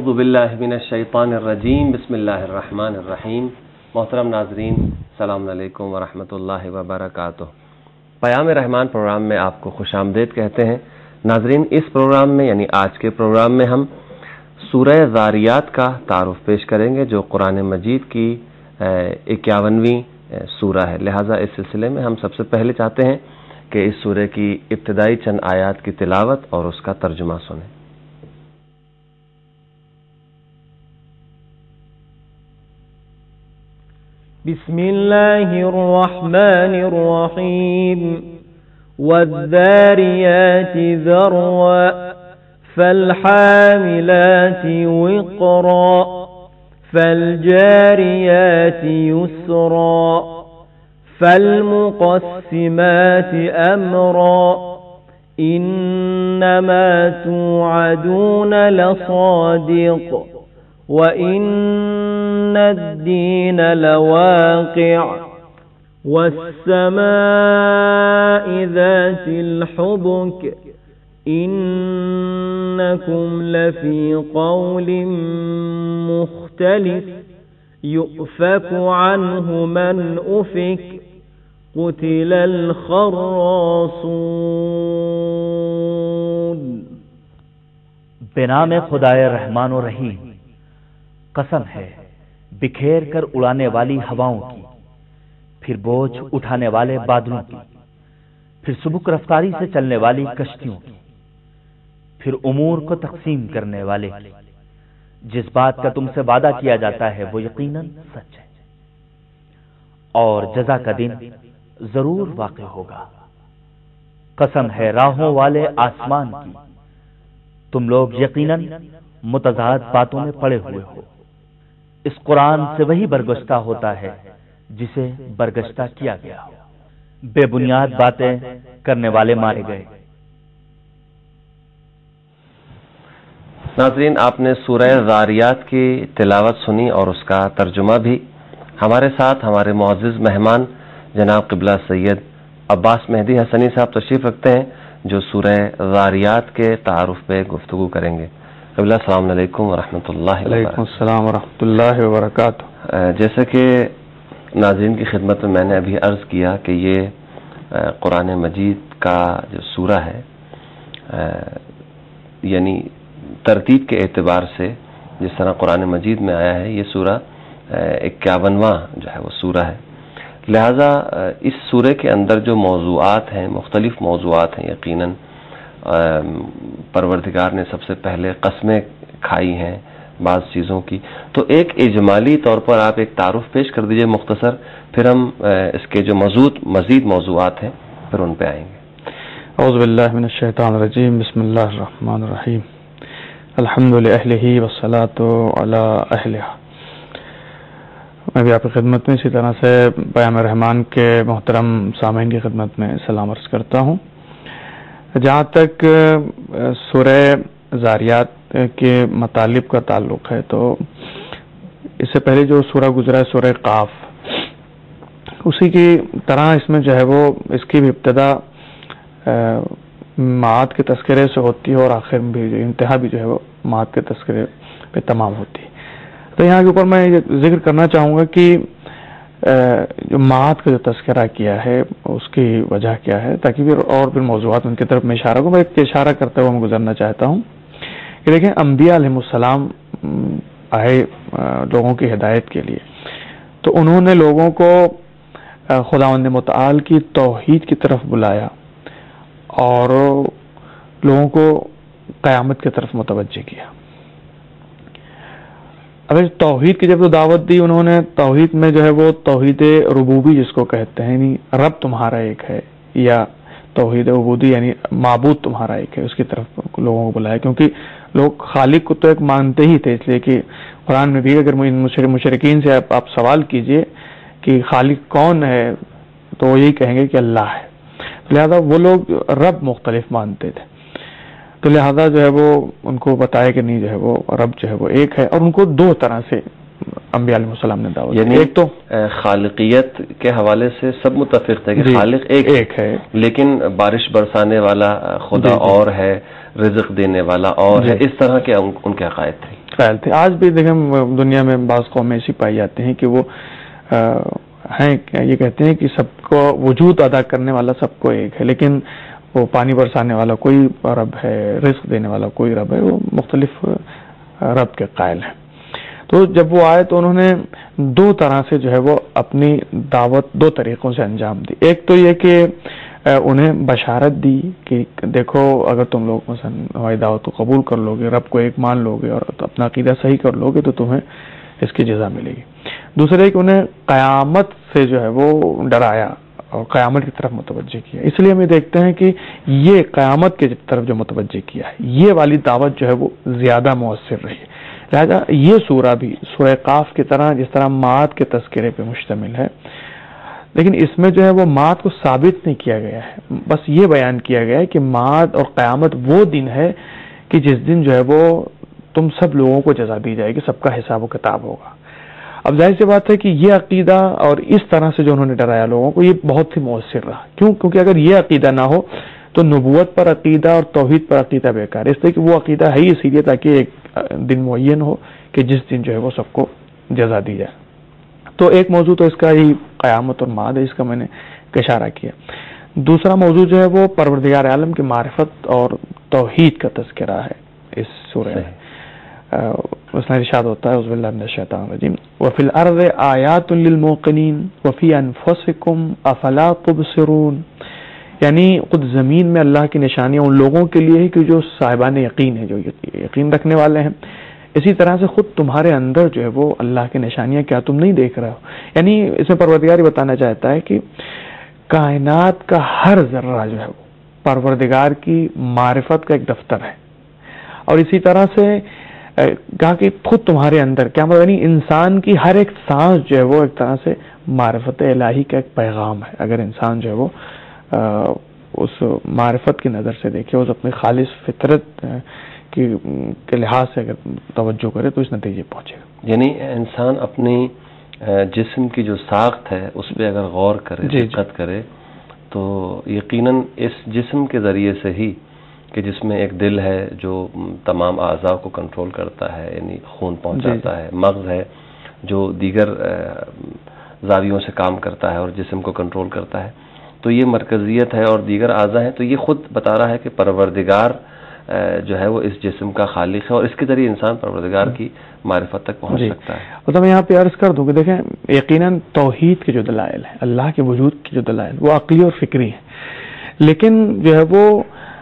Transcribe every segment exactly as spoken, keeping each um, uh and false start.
اعوذ باللہ من الشیطان الرجیم بسم اللہ الرحمن الرحیم۔ محترم ناظرین، السلام علیکم ورحمۃ اللہ وبرکاتہ۔ پیام رحمان پروگرام میں آپ کو خوش آمدید کہتے ہیں۔ ناظرین، اس پروگرام میں یعنی آج کے پروگرام میں ہم سورہ ذاریات کا تعارف پیش کریں گے، جو قرآن مجید کی اکیاونویں سورہ ہے۔ لہٰذا اس سلسلے میں ہم سب سے پہلے چاہتے ہیں کہ اس سورہ کی ابتدائی چند آیات کی تلاوت اور اس کا ترجمہ سنیں۔ بسم اللہ الرحمن الرحیم والذاریات ذروا فالحاملات وقرا فالجاریات یسرا فالمقسمات امرا انما توعدون لصادق وَإِنَّ الدِّينَ لَوَاقِعٌ وَالسَّمَاءِ ذَاتِ الْحُبُكِ إِنَّكُمْ لَفِي قَوْلٍ مُخْتَلِفٍ يُؤْفَكُ عَنْهُ مَنْ أُفِكَ قُتِلَ الْخَرَّاصُونَ۔ بنام خدائے رحمان و رحیم، قسم ہے بکھیر کر اڑانے والی ہواؤں کی، پھر بوجھ اٹھانے والے بادلوں کی، پھر سبک رفتاری سے چلنے والی کشتیوں کی، پھر امور کو تقسیم کرنے والے کی۔ جس بات کا تم سے وعدہ کیا جاتا ہے وہ یقیناً سچ ہے، اور جزا کا دن ضرور واقع ہوگا۔ قسم ہے راہوں والے آسمان کی، تم لوگ یقیناً متضاد باتوں میں پڑے ہوئے ہو۔ اس قرآن سے وہی برگشتہ ہوتا ہے جسے برگشتہ کیا گیا ہو۔ بے بنیاد باتیں کرنے والے مارے گئے۔ ناظرین، آپ نے سورہ ذاریات کی تلاوت سنی اور اس کا ترجمہ بھی۔ ہمارے ساتھ ہمارے معزز مہمان جناب قبلہ سید عباس مہدی حسنی صاحب تشریف رکھتے ہیں، جو سورہ ذاریات کے تعارف پہ گفتگو کریں گے۔ قبلہ السلام علیکم ورحمۃ اللہ وبرکاتہ۔ وعلیکم السلام ورحمۃ اللہ وبرکاتہ۔ جیسے کہ ناظرین کی خدمت میں میں نے ابھی عرض کیا کہ یہ قرآن مجید کا جو سورہ ہے، یعنی ترتیب کے اعتبار سے جس طرح قرآن مجید میں آیا ہے، یہ سورہ اکیاونواں جو ہے وہ سورہ ہے۔ لہذا اس سورے کے اندر جو موضوعات ہیں، مختلف موضوعات ہیں۔ یقیناً پروردگار نے سب سے پہلے قسمیں کھائی ہیں بعض چیزوں کی، تو ایک اجمالی طور پر آپ ایک تعارف پیش کر دیجئے مختصر، پھر ہم اس کے جو مزید مزید موضوعات ہیں پھر ان پہ آئیں گے۔ اعوذ باللہ من الشیطان الرجیم، بسم اللہ الرحمن الرحیم، الحمد للہ والصلاۃ علی اہلہ۔ میں بھی آپ کی خدمت میں اسی طرح سے پیام رحمان کے محترم سامعین کی خدمت میں سلام عرض کرتا ہوں۔ جہاں تک سورہ ذاریات کے مطالب کا تعلق ہے، تو اس سے پہلے جو سورہ گزرا ہے سورہ قاف، اسی کی طرح اس میں جو ہے وہ اس کی بھی ابتدا معاد کے تذکرے سے ہوتی ہے اور آخر میں بھی انتہا بھی جو ہے وہ معاد کے تذکرے پہ تمام ہوتی ہے۔ تو یہاں کے اوپر میں یہ ذکر کرنا چاہوں گا کہ جو معاد کا جو تذکرہ کیا ہے اس کی وجہ کیا ہے، تاکہ پھر اور پھر موضوعات ان کی طرف میں اشارہ کروں۔ میں ایک اشارہ کرتے ہوئے میں گزرنا چاہتا ہوں کہ دیکھیں، انبیاء علیہ السلام آئے لوگوں کی ہدایت کے لیے، تو انہوں نے لوگوں کو خداوند متعال کی توحید کی طرف بلایا اور لوگوں کو قیامت کی طرف متوجہ کیا۔ اب توحید کی جب دعوت دی انہوں نے، توحید میں جو ہے وہ توحید ربوبی جس کو کہتے ہیں، یعنی رب تمہارا ایک ہے، یا توحید عبودی یعنی معبود تمہارا ایک ہے، اس کی طرف لوگوں کو بلایا، کیونکہ لوگ خالق کو تو ایک مانتے ہی تھے۔ اس لیے کہ قرآن میں بھی اگر مشرکین سے آپ, آپ سوال کیجئے کہ خالق کون ہے تو وہ یہی کہیں گے کہ اللہ ہے۔ لہذا وہ لوگ رب مختلف مانتے تھے، تو لہذا جو ہے وہ ان کو بتایا کہ نہیں، جو ہے وہ رب جو ہے وہ ایک ہے، اور ان کو دو طرح سے انبیاء علیہ السلام نے دعوت، یعنی ایک تو خالقیت کے حوالے سے سب متفق تھے کہ خالق ایک, ایک ہے، لیکن بارش برسانے والا خدا اور ہے، رزق دینے والا اور ہے، اس طرح کے ان کے عقائد تھے۔ مسائل تھے. آج بھی دیکھیں دنیا میں بعض قومیں ایسی پائی جاتی ہیں کہ وہ ہیں یہ کہتے ہیں کہ سب کو وجود ادا کرنے والا سب کو ایک ہے, لیکن وہ پانی برسانے والا کوئی رب ہے, رزق دینے والا کوئی رب ہے, وہ مختلف رب کے قائل ہیں. تو جب وہ آئے تو انہوں نے دو طرح سے جو ہے وہ اپنی دعوت دو طریقوں سے انجام دی. ایک تو یہ کہ انہیں بشارت دی کہ دیکھو اگر تم لوگ مثلا ہماری دعوت کو قبول کر لو گے, رب کو ایک مان لو گے اور اپنا عقیدہ صحیح کر لو گے تو تمہیں اس کی جزا ملے گی. دوسرے کہ انہیں قیامت سے جو ہے وہ ڈرایا اور قیامت کی طرف متوجہ کیا. اس لیے ہم یہ دیکھتے ہیں کہ یہ قیامت کی طرف جو متوجہ کیا ہے یہ والی دعوت جو ہے وہ زیادہ مؤثر رہی. لہذا یہ سورہ بھی سورہ قاف کی طرح جس طرح معاد کے تذکرے پہ مشتمل ہے, لیکن اس میں جو ہے وہ معاد کو ثابت نہیں کیا گیا ہے, بس یہ بیان کیا گیا ہے کہ معاد اور قیامت وہ دن ہے کہ جس دن جو ہے وہ تم سب لوگوں کو جزا دی جائے گی, سب کا حساب و کتاب ہوگا. اب ظاہر سی بات ہے کہ یہ عقیدہ اور اس طرح سے جو انہوں نے ڈرایا لوگوں کو یہ بہت ہی مؤثر رہا. کیوں؟ کیونکہ اگر یہ عقیدہ نہ ہو تو نبوت پر عقیدہ اور توحید پر عقیدہ بیکار ہے. اس لیے کہ وہ عقیدہ ہے ہی اسی لیے تاکہ ایک دن معین ہو کہ جس دن جو ہے وہ سب کو جزا دی جائے. تو ایک موضوع تو اس کا ہی قیامت اور معاد ہے, اس کا میں نے اشارہ کیا. دوسرا موضوع جو ہے وہ پروردگار عالم کی معرفت اور توحید کا تذکرہ ہے اس سورہ میں. اس میں ارشاد ہوتا ہے اعوذ باللہ من الشیطان الرجیم وفی الارض آیات للموقنین وفی انفسکم افلا تبصرون, یعنی خود زمین میں اللہ کی نشانیاں ان لوگوں کے لیے ہے کہ جو صاحبان یقین ہیں, جو یقین رکھنے والے ہیں. اسی طرح سے خود تمہارے اندر جو ہے وہ اللہ کی نشانیاں کیا تم نہیں دیکھ رہے ہو. یعنی اس میں پروردگار بتانا چاہتا ہے کہ کائنات کا ہر ذرہ جو ہے وہ پروردگار کی معرفت کا ایک دفتر ہے, اور اسی طرح سے کہا کہ خود تمہارے اندر کیا مطلب, یعنی انسان کی ہر ایک سانس جو ہے وہ ایک طرح سے معرفت الہی کا ایک پیغام ہے. اگر انسان جو ہے وہ اس معرفت کی نظر سے دیکھے, اس اپنی خالص فطرت کی کے لحاظ سے اگر توجہ کرے تو اس نتیجے پہنچے گا. یعنی انسان اپنی جسم کی جو ساخت ہے اس پہ اگر غور کرے, دقت کرے, تو یقیناً اس جسم کے ذریعے سے ہی کہ جس میں ایک دل ہے جو تمام اعضاء کو کنٹرول کرتا ہے, یعنی خون پہنچاتا ہے, مغز ہے جو دیگر زاویوں سے کام کرتا ہے اور جسم کو کنٹرول کرتا ہے, تو یہ مرکزیت ہے, اور دیگر اعضاء ہیں. تو یہ خود بتا رہا ہے کہ پروردگار جو ہے وہ اس جسم کا خالق ہے, اور اس کے ذریعے انسان پروردگار کی معرفت تک پہنچ سکتا ہے. مطلب میں یہاں پہ عرض کر دوں کہ دیکھیں یقیناً توحید کے جو دلائل ہیں, اللہ کے وجود کے جو دلائل, وہ عقلی اور فکری ہیں, لیکن جو ہے وہ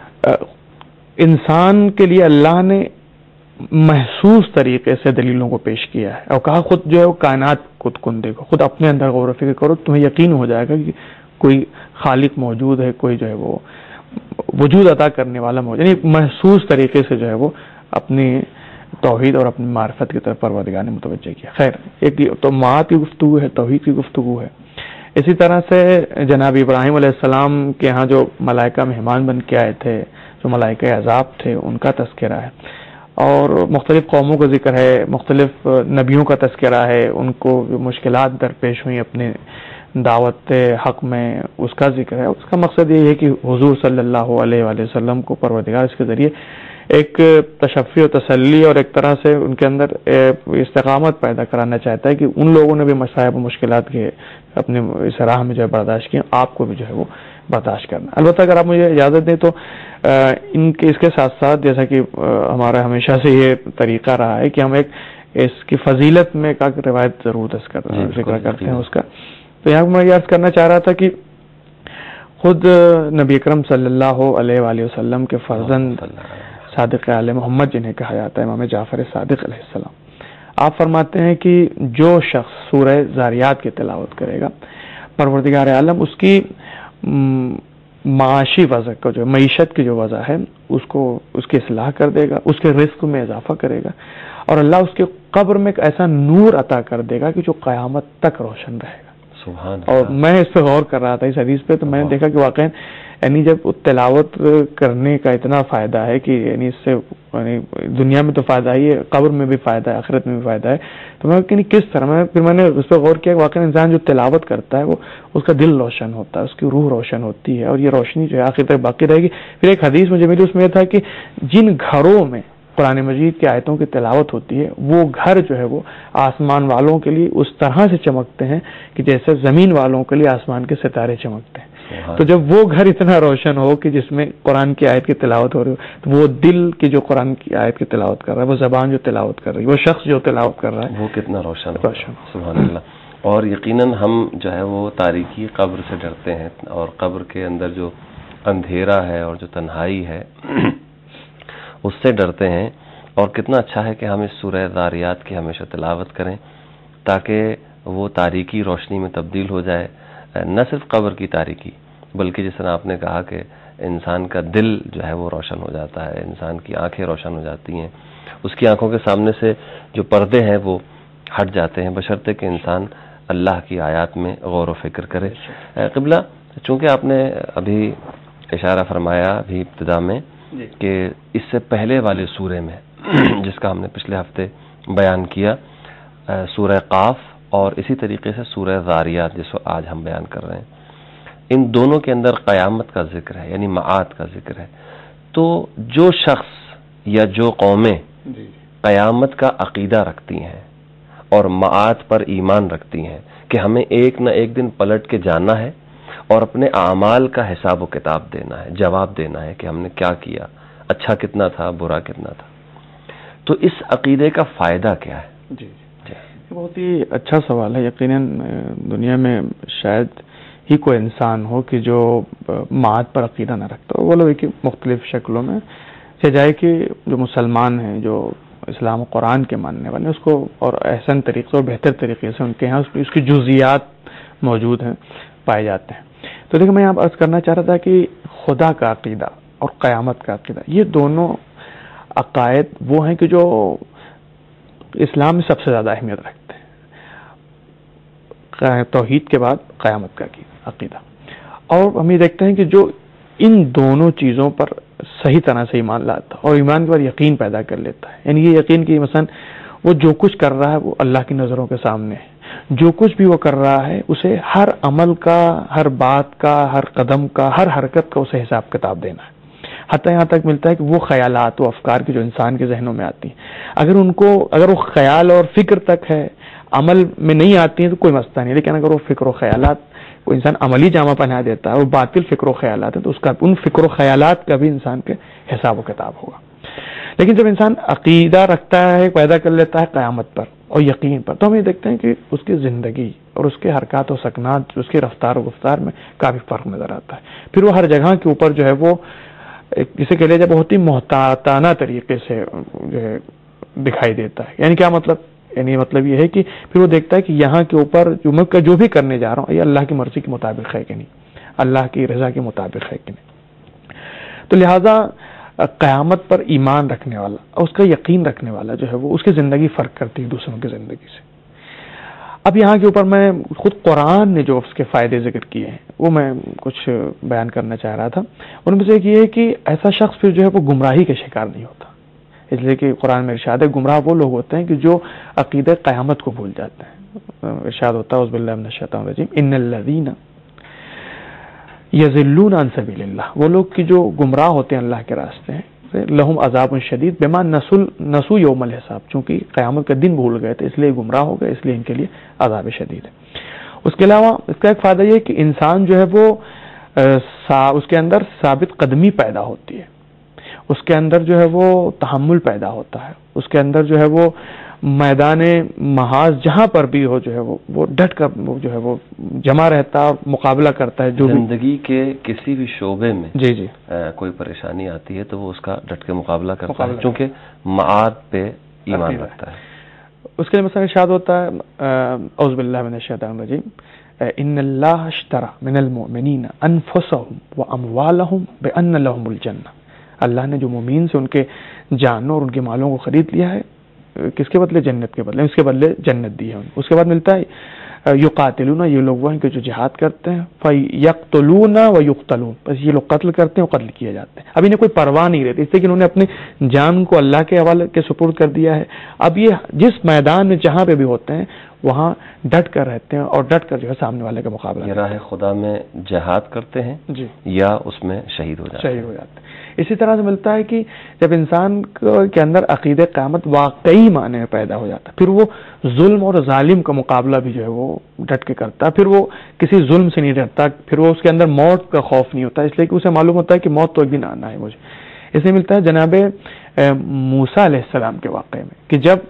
انسان کے لیے اللہ نے محسوس طریقے سے دلیلوں کو پیش کیا ہے, اور کہا خود جو ہے وہ کائنات خود کن دیکھو, خود اپنے اندر غور و فکر کرو, تمہیں یقین ہو جائے گا کہ کوئی خالق موجود ہے, کوئی جو ہے وہ وجود عطا کرنے والا موجود, یعنی محسوس طریقے سے جو ہے وہ اپنی توحید اور اپنی معرفت کی طرف پروردگار نے متوجہ کیا. خیر, ایک تو معاد کی گفتگو ہے, توحید کی گفتگو ہے. اسی طرح سے جناب ابراہیم علیہ السلام کے یہاں جو ملائکہ مہمان بن کے آئے تھے, جو ملائکہ عذاب تھے, ان کا تذکرہ ہے, اور مختلف قوموں کا ذکر ہے, مختلف نبیوں کا تذکرہ ہے, ان کو جو مشکلات درپیش ہوئیں اپنے دعوت حق میں, اس کا ذکر ہے. اس کا مقصد یہ ہے کہ حضور صلی اللہ علیہ وآلہ وسلم کو پروردگار اس کے ذریعے ایک تشفی و تسلی اور ایک طرح سے ان کے اندر استقامت پیدا کرانا چاہتا ہے کہ ان لوگوں نے بھی مصائب و مشکلات کے اپنے اس راہ میں جو ہے برداشت کیے, آپ کو بھی جو ہے وہ برداشت کرنا. البتہ اگر آپ مجھے اجازت دیں تو ان کے اس کے ساتھ ساتھ جیسا کہ ہمارا ہمیشہ سے یہ طریقہ رہا ہے کہ ہم ایک اس کی فضیلت میں ایک روایت ضرور ذکر کرتے ہیں اس کا. تو یہاں میں یہ عرض کرنا چاہ رہا تھا کہ خود نبی اکرم صلی اللہ علیہ وآلہ وسلم کے فرزند صادق آل محمد جنہیں کہا جاتا ہے, امام جعفر صادق علیہ السلام, آپ فرماتے ہیں کہ جو شخص سورہ زاریات کی تلاوت کرے گا, پروردگار عالم اس کی معاشی وضع کا جو معیشت کی جو وضع ہے اس کو اس کی اصلاح کر دے گا, اس کے رزق میں اضافہ کرے گا, اور اللہ اس کے قبر میں ایک ایسا نور عطا کر دے گا کہ جو قیامت تک روشن رہے گا. سبحان اللہ. اور میں اس پہ غور کر رہا تھا اس حدیث پہ, تو میں نے دیکھا کہ واقعی یعنی جب تلاوت کرنے کا اتنا فائدہ ہے کہ یعنی اس سے یعنی دنیا میں تو فائدہ ہی ہے, قبر میں بھی فائدہ ہے, آخرت میں بھی فائدہ ہے. تو میں کہ کس طرح میں پھر میں نے اس پہ غور کیا کہ واقعی انسان جو تلاوت کرتا ہے وہ اس کا دل روشن ہوتا ہے, اس کی روح روشن ہوتی ہے, اور یہ روشنی جو ہے آخر تک باقی رہے گی. پھر ایک حدیث مجھے ملی, اس میں یہ تھا کہ جن گھروں میں قرآن مجید کی آیتوں کی تلاوت ہوتی ہے وہ گھر جو ہے وہ آسمان والوں کے لیے اس طرح سے چمکتے ہیں کہ جیسے زمین والوں کے لیے آسمان کے ستارے چمکتے ہیں. تو جب وہ گھر اتنا روشن ہو کہ جس میں قرآن کی آیت کی تلاوت ہو رہی ہو تو وہ دل کی جو قرآن کی آیت کی تلاوت کر رہا ہے, وہ زبان جو تلاوت کر رہی ہے, وہ شخص جو تلاوت کر رہا ہے, وہ کتنا روشن روشن. سبحان اللہ. اور یقیناً ہم جو ہے وہ تاریکی قبر سے ڈرتے ہیں, اور قبر کے اندر جو اندھیرا ہے اور جو تنہائی ہے اس سے ڈرتے ہیں. اور کتنا اچھا ہے کہ ہم اس سورہ ذاریات کی ہمیشہ تلاوت کریں تاکہ وہ تاریکی روشنی میں تبدیل ہو جائے. نہ صرف قبر کی تاریکی بلکہ جس طرح آپ نے کہا کہ انسان کا دل جو ہے وہ روشن ہو جاتا ہے, انسان کی آنکھیں روشن ہو جاتی ہیں, اس کی آنکھوں کے سامنے سے جو پردے ہیں وہ ہٹ جاتے ہیں, بشرطے کہ انسان اللہ کی آیات میں غور و فکر کرے. قبلہ, چونکہ آپ نے ابھی اشارہ فرمایا ابھی ابتدا میں کہ اس سے پہلے والے سورے میں جس کا ہم نے پچھلے ہفتے بیان کیا, سورہ قاف اور اسی طریقے سے سورہ ذاریات جس کو آج ہم بیان کر رہے ہیں, ان دونوں کے اندر قیامت کا ذکر ہے, یعنی معاد کا ذکر ہے. تو جو شخص یا جو قومیں قیامت کا عقیدہ رکھتی ہیں اور معاد پر ایمان رکھتی ہیں کہ ہمیں ایک نہ ایک دن پلٹ کے جانا ہے اور اپنے اعمال کا حساب و کتاب دینا ہے, جواب دینا ہے کہ ہم نے کیا کیا, اچھا کتنا تھا, برا کتنا تھا, تو اس عقیدے کا فائدہ کیا ہے؟ جی جی بہت ہی اچھا سوال ہے. یقیناً دنیا میں شاید ہی کوئی انسان ہو کہ جو معاد پر عقیدہ نہ رکھتا ہو. وہ لوگ کہ مختلف شکلوں میں سے جائے کہ جو مسلمان ہیں, جو اسلام و قرآن کے ماننے والے, اس کو اور احسن طریقے اور بہتر طریقے سے ان کے یہاں اس کی جزیات موجود ہیں, پائے جاتے ہیں. تو دیکھیں, میں یہاں عرض کرنا چاہ رہا تھا کہ خدا کا عقیدہ اور قیامت کا عقیدہ, یہ دونوں عقائد وہ ہیں کہ جو اسلام میں سب سے زیادہ اہمیت رکھتے ہیں. توحید کے بعد قیامت کا عقیدہ. اور ہم یہ دیکھتے ہیں کہ جو ان دونوں چیزوں پر صحیح طرح سے ایمان لاتا اور ایمان کے بعد یقین پیدا کر لیتا ہے, یعنی یہ یقین کہ مثلا وہ جو کچھ کر رہا ہے وہ اللہ کی نظروں کے سامنے ہے, جو کچھ بھی وہ کر رہا ہے اسے ہر عمل کا, ہر بات کا, ہر قدم کا, ہر حرکت کا اسے حساب کتاب دینا ہے. حتیٰ یہاں تک ملتا ہے کہ وہ خیالات و افکار کی جو انسان کے ذہنوں میں آتی ہیں, اگر ان کو اگر وہ خیال اور فکر تک ہے, عمل میں نہیں آتی ہیں تو کوئی مسئلہ نہیں, لیکن اگر وہ فکر و خیالات کو انسان عملی جامہ پہنا دیتا ہے, وہ باطل فکر و خیالات ہیں, تو اس کا ان فکر و خیالات کا بھی انسان کے حساب و کتاب ہوگا. لیکن جب انسان عقیدہ رکھتا ہے, پیدا کر لیتا ہے قیامت پر اور یقین پر, تو ہم یہ دیکھتے ہیں کہ اس کی زندگی اور اس کے حرکات و سکنات, اس کی رفتار و گفتار میں کافی فرق نظر آتا ہے. پھر وہ ہر جگہ کے اوپر جو ہے وہ جسے کہہ لیا جائے بہت ہی محتاطانہ طریقے سے جو ہے دکھائی دیتا ہے. یعنی کیا مطلب؟ یعنی مطلب یہ ہے کہ پھر وہ دیکھتا ہے کہ یہاں کے اوپر جو میں جو بھی کرنے جا رہا ہوں یہ اللہ کی مرضی کے مطابق ہے کہ نہیں, اللہ کی رضا کے مطابق ہے کہ نہیں. تو لہذا قیامت پر ایمان رکھنے والا اور اس کا یقین رکھنے والا جو ہے وہ اس کی زندگی فرق کرتی ہے دوسروں کی زندگی سے. اب یہاں کے اوپر میں خود قرآن نے جو اس کے فائدے ذکر کیے ہیں وہ میں کچھ بیان کرنا چاہ رہا تھا. ان میں سے ایک یہ ہے کہ ایسا شخص پھر جو ہے وہ گمراہی کا شکار نہیں ہوتا, اس لیے کہ قرآن میں ارشاد ہے گمراہ وہ لوگ ہوتے ہیں کہ جو عقیدہ قیامت کو بھول جاتے ہیں. ارشاد ہوتا ہے اعوذ باللہ من الشیطان الرجیم ان الذین یضلون عن سبیل اللہ, وہ لوگ کی جو گمراہ ہوتے ہیں اللہ کے راستے ہیں, لہم عذاب شدید بما نسوا نسوا یوم الحساب, چونکہ قیامت کا دن بھول گئے تھے اس لیے گمراہ ہو گئے, اس لیے ان کے لیے عذاب شدید ہے. اس کے علاوہ اس کا ایک فائدہ یہ کہ انسان جو ہے وہ اس کے اندر ثابت قدمی پیدا ہوتی ہے, اس کے اندر جو ہے وہ تحمل پیدا ہوتا ہے, اس کے اندر جو ہے وہ میدان محاذ جہاں پر بھی ہو جو ہے وہ وہ ڈٹ کر جو ہے وہ جمع رہتا ہے, مقابلہ کرتا ہے. جو زندگی کے کسی بھی شعبے میں جی جی کوئی پریشانی آتی ہے تو وہ اس کا ڈٹ کے مقابلہ کرتا ہے, چونکہ معاد پہ ایمان رکھتا ہے. اس کے لیے مثلا ارشاد ہوتا ہے اعوذ باللہ من الشیطان الرجیم ان اللہ اشترى من المؤمنین انفسهم واموالهم بان لهم الجنہ, اللہ نے جو مومین سے ان کے جانوں اور ان کے مالوں کو خرید لیا ہے, کس کے بدلے؟ جنت کے بدلے, اس کے بدلے جنت دی ہے. اس کے بعد ملتا ہے یقاتلون, یہ لوگ وہ ہیں کہ جو جہاد کرتے ہیں, فیقتلون ویقتلون, بس یہ لوگ قتل کرتے ہیں اور قتل کیے جاتے ہیں. اب انہیں کوئی پرواہ نہیں رہتی, اس لیے کہ انہوں نے اپنی جان کو اللہ کے حوالے کے سپرد کر دیا ہے. اب یہ جس میدان میں جہاں پہ بھی ہوتے ہیں وہاں ڈٹ کر رہتے ہیں اور ڈٹ کر جو ہے سامنے والے کا مقابلہ یہ راہ خدا میں جہاد کرتے ہیں جی, یا اس میں شہید ہو جاتے شہید ہو جاتے ہیں. اسی طرح سے ملتا ہے کہ جب انسان کے اندر عقیدہ قیامت واقعی معنی میں پیدا ہو جاتا ہے، پھر وہ ظلم اور ظالم کا مقابلہ بھی جو ہے وہ ڈٹ کے کرتا ہے، پھر وہ کسی ظلم سے نہیں ڈرتا، پھر وہ اس کے اندر موت کا خوف نہیں ہوتا، اس لیے کہ اسے معلوم ہوتا ہے کہ موت تو ایک دن آنا ہے مجھے. اس لیے ملتا ہے جناب موسیٰ علیہ السلام کے واقعے میں کہ جب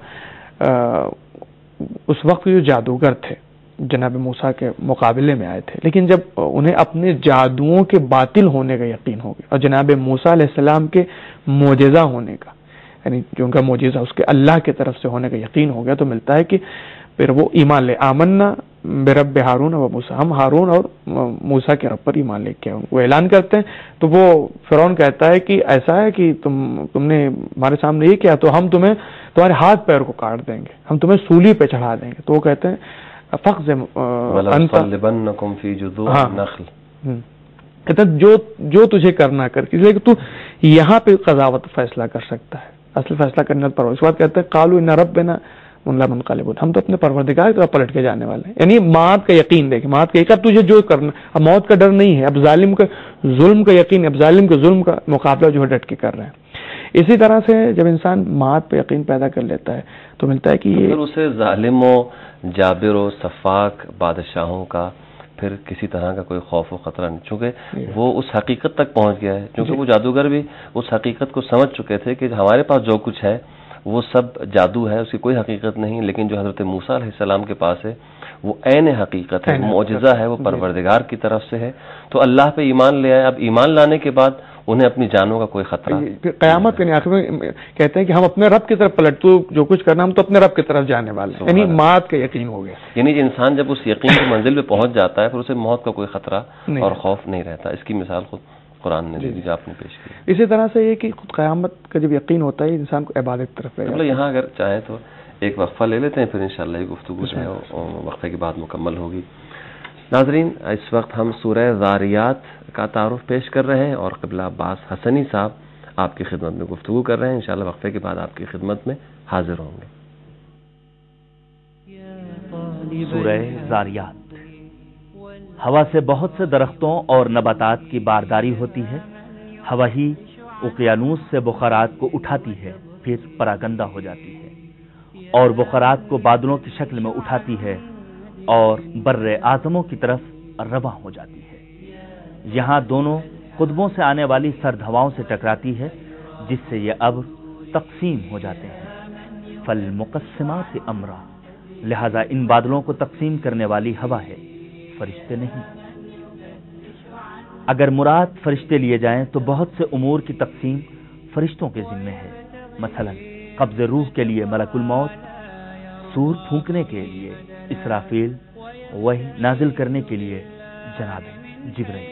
اس وقت جو جادوگر تھے جناب موسیٰ کے مقابلے میں آئے تھے، لیکن جب انہیں اپنے جادوؤں کے باطل ہونے کا یقین ہو گیا اور جناب موسیٰ علیہ السلام کے معجزہ ہونے کا، یعنی جو ان کا معجزہ اس کے اللہ کی طرف سے ہونے کا یقین ہو گیا، تو ملتا ہے کہ پھر وہ ایمان لے آمنا برب ہارون و موسیٰ، ہم ہارون اور موسیٰ کے رب پر ایمان لے کے وہ اعلان کرتے ہیں. تو وہ فرعون کہتا ہے کہ ایسا ہے کہ تم تم نے ہمارے سامنے یہ کیا تو ہم تمہیں تمہارے ہاتھ پیر کو کاٹ دیں گے، ہم تمہیں سولی پہ چڑھا دیں گے. تو وہ کہتے ہیں فخذ وَلَنُصَلِّبَنَّكُمْ فِي جُذُوعِ النَّخْلِ، کہتا ہے جو جو تجھے کرنا کر، اس لیے کہ تو یہاں پہ قضاوت فیصلہ کر سکتا ہے، اصل فیصلہ کرنے پر. اس کے بعد کہتے ہیں قالوا ان ربنا منقلبون، ہم تو اپنے پروردگار کی طرف پلٹ کے جانے والے ہیں. یعنی موت کا یقین دیکھ، موت کا اب تجھے جو کرنا، اب موت کا ڈر نہیں ہے، اب ظالم کا ظلم کا یقین، اب ظالم کے ظلم کا مقابلہ جو ہے ڈٹ کے کر رہے ہیں. اسی طرح سے جب انسان موت پہ یقین پیدا کر لیتا ہے تو ملتا ہے کہ یہ اسے ظالموں، جابر و صفاق بادشاہوں کا پھر کسی طرح کا کوئی خوف و خطرہ نہیں، چونکہ وہ اس حقیقت تک پہنچ گیا ہے. چونکہ وہ جادوگر بھی اس حقیقت کو سمجھ چکے تھے کہ ہمارے پاس جو کچھ ہے وہ سب جادو ہے، اس کی کوئی حقیقت نہیں، لیکن جو حضرت موسیٰ علیہ السلام کے پاس ہے وہ عین حقیقت ہے، معجزہ ہے، وہ پروردگار کی طرف سے ہے. تو اللہ پہ ایمان لے آئے. اب ایمان لانے کے بعد انہیں اپنی جانوں کا کوئی خطرہ. قیامت کے آخر میں کہتے ہیں کہ ہم اپنے رب کی طرف پلٹ، تو جو کچھ کرنا ہم تو اپنے رب کی طرف جانے والے ہیں، یعنی موت کا یقین ہو گیا. یعنی انسان جب اس یقین کی منزل پہ پہنچ جاتا ہے پھر اسے موت کا کوئی خطرہ اور خوف نہیں رہتا. اس کی مثال خود قرآن نے دی جو آپ نے پیش کی. اسی طرح سے یہ کہ خود قیامت کا جب یقین ہوتا ہے انسان کو عبادت کی طرف لے جاتا ہے. یہاں اگر چاہیں تو ایک وقفہ لے لیتے ہیں، پھر انشاءاللہ یہ گفتگو جو ہے وقفے کے بعد مکمل ہوگی. ناظرین، اس وقت ہم سورہ ذاریات کا تعارف پیش کر رہے ہیں اور قبلہ عباس حسنی صاحب آپ کی خدمت میں گفتگو کر رہے ہیں. انشاءاللہ وقفے کے بعد آپ کی خدمت میں حاضر ہوں گے. سورہ ذاریات. ہوا سے بہت سے درختوں اور نباتات کی بارداری ہوتی ہے. ہوا ہی اوقیانوس سے بخارات کو اٹھاتی ہے، پھر پراگندہ ہو جاتی ہے اور بخارات کو بادلوں کی شکل میں اٹھاتی ہے اور بر اعظموں کی طرف رواں ہو جاتی ہے. یہاں دونوں قطبوں سے آنے والی سرد ہواؤں سے ٹکراتی ہے، جس سے یہ ابر تقسیم ہو جاتے ہیں. فالمقسمات امرا، لہذا ان بادلوں کو تقسیم کرنے والی ہوا ہے، فرشتے نہیں. اگر مراد فرشتے لیے جائیں تو بہت سے امور کی تقسیم فرشتوں کے ذمے ہے. مثلا قبض روح کے لیے ملک الموت، سور پھونکنے کے لیے اسرافیل، وحی نازل کرنے کے لیے جناب جبرائیل.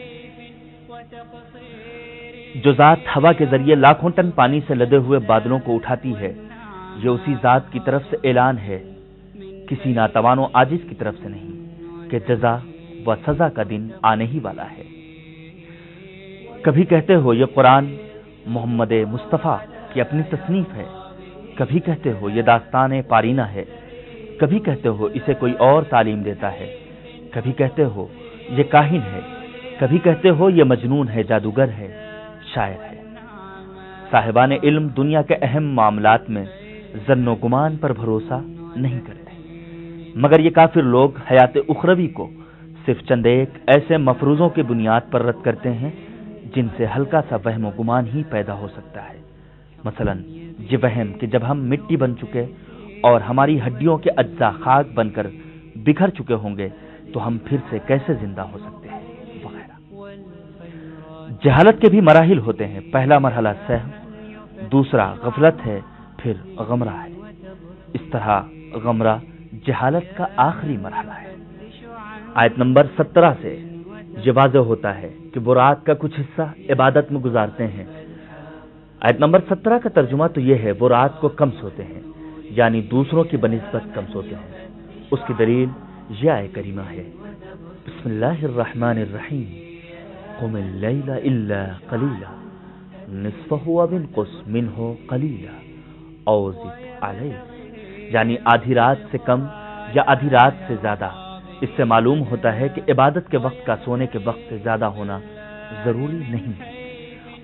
جو ذات ہوا کے ذریعے لاکھوں ٹن پانی سے لدے ہوئے بادلوں کو اٹھاتی ہے، یہ اسی ذات کی طرف سے اعلان ہے، کسی ناتوان و عاجز کی طرف سے نہیں، کہ جزا و سزا کا دن آنے ہی والا ہے. کبھی کہتے ہو یہ قرآن محمد مصطفیٰ کی اپنی تصنیف ہے، کبھی کہتے ہو یہ داستان پارینہ ہے، کبھی کہتے ہو اسے کوئی اور تعلیم دیتا ہے، کبھی کہتے ہو یہ کاہن ہے، کبھی کہتے ہو یہ مجنون ہے، جادوگر ہے، شاعر ہے. صاحبان علم دنیا کے اہم معاملات میں ظن و گمان پر بھروسہ نہیں کرتے، مگر یہ کافر لوگ حیات اخروی کو صرف چند ایک ایسے مفروضوں کی بنیاد پر رد کرتے ہیں جن سے ہلکا سا وہم و گمان ہی پیدا ہو سکتا ہے. مثلا یہ وہم کہ جب ہم مٹی بن چکے اور ہماری ہڈیوں کے اجزاء خاک بن کر بکھر چکے ہوں گے تو ہم پھر سے کیسے زندہ ہو سکتے ہیں، وغیرہ. جہالت کے بھی مراحل ہوتے ہیں. پہلا مرحلہ سہم، دوسرا غفلت ہے، پھر غمرہ ہے. اس طرح غمرہ جہالت کا آخری مرحلہ ہے. آیت نمبر سترہ سے یہ واضح ہوتا ہے کہ وہ رات کا کچھ حصہ عبادت میں گزارتے ہیں. آیت نمبر سترہ کا ترجمہ تو یہ ہے وہ رات کو کم سوتے ہیں، یعنی دوسروں کی بنسبت کم سوتے ہیں. اس کی دلیل یہ آیت کریمہ ہے، بسم اللہ الرحمن الرحیم، قم اللیل الا قلیلا نصفہ او انقص منہ قلیلا او زد علیہ، یعنی آدھی رات سے کم یا آدھی رات سے زیادہ. اس سے معلوم ہوتا ہے کہ عبادت کے وقت کا سونے کے وقت سے زیادہ ہونا ضروری نہیں ہے،